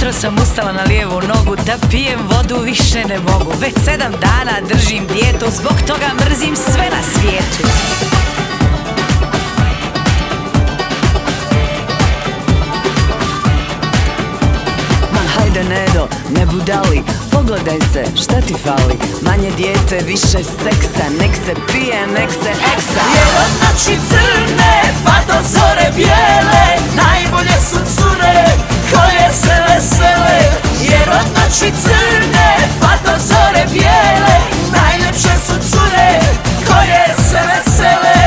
Jutro sam ustala na lijevu nogu, da pijem vodu više ne mogu. Već 7 dana držim dijetu, zbog toga mrzim sve na svijetu. Ma hajde Nedo, ne budali, pogledaj se, šta ti fali? Manje dijete, više seksa, nek se pije, nek se eksa. Jer od noći crne pa do zore bijele najbolje su cure koje se vesele. Jer od noći crne pa do zore bijele najljepše su cure koje se vesele.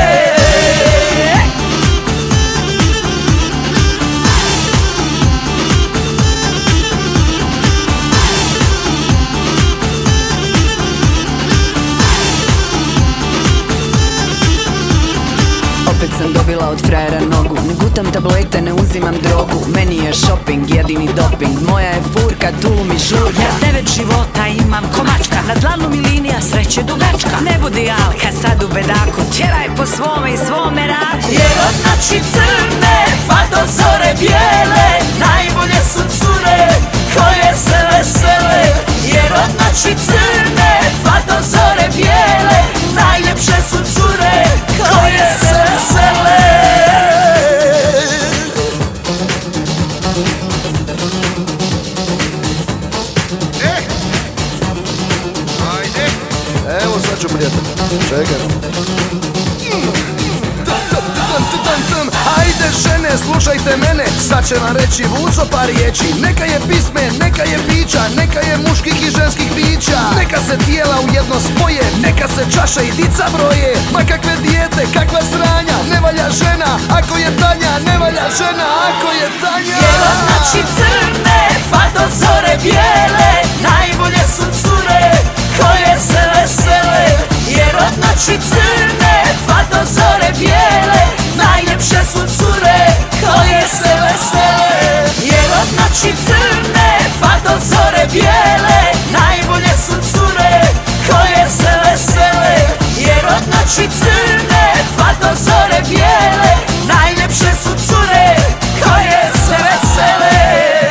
Opet sam dobila od frajera nogu, ne gutam tablete, ne uzimam drogu. Meni je shopping jedini doping, moja je furka, tu mi žurka. Ja 9 života imam ko mačka, na dlanu mi linija sreće dugačka. Ne budi alka sad u bedaku, tjeraj po svome i svome raku. Jer od noći crne pa do zore bijele najbolje su cure koje se vesele. Jer od noći crne pa do zore bijele najljepše su cure koje se vesele. Ajde. Evo sad ću prijatelj. Čekaj. Ajde žene, slušajte mene, sad će vam reći Vuco par riječi. Neka je pisme, neka je bića, neka je muških i ženskih bića. Neka se tijela u jedno spoje, neka se čaše i dica broje. Ma kakve dijete, kakva sranja, ne valja žena ako je Tanja, ne valja žena ako je Tanja. Jer od noći crne pa do zore bijele najbolje su cure koje se vesele. Jer od noći crne pa do zore bijele najljepše su cure koje se vesele. Jer od noći crne pa do zore bijele najbolje su cure koje se vesele. Jer od noći crne pa do zore bijele najljepše su cure koje se vesele.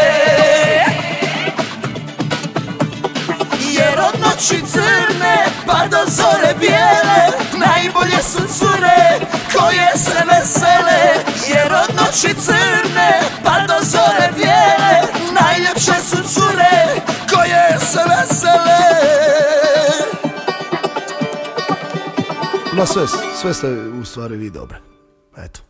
Jer od noći crne pa do zore bijele najbolje su cure koje se vesele. Jer od noći crne pa do zore bijele najljepše su cure koje se vesele. Ma sve ste u stvari vi dobre. Eto.